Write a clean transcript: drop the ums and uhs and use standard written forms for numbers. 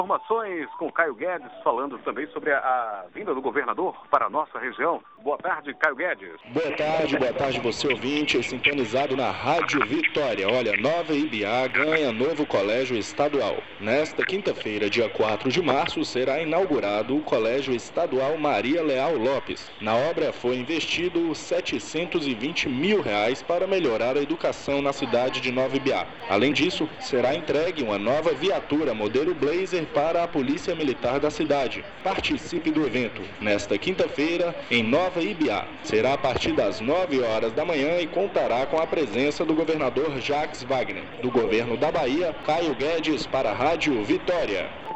Informações com Caio Guedes, falando também sobre a vinda do governador para a nossa região. Boa tarde, Caio Guedes. Boa tarde você ouvinte, sintonizado na Rádio Vitória. Olha, Nova Ibiá ganha novo colégio estadual. Nesta quinta-feira, dia 4 de março, será inaugurado o Colégio Estadual Maria Leal Lopes. Na obra foi investido R$ 720 mil para melhorar a educação na cidade de Nova Ibiá. Além disso, será entregue uma nova viatura modelo Blazer para a Polícia Militar da cidade. Participe do evento nesta quinta-feira em Nova Ibiá. Será a partir das 9 horas da manhã e contará com a presença do governador Jacques Wagner. Do governo da Bahia, Caio Guedes para a Rádio Vitória.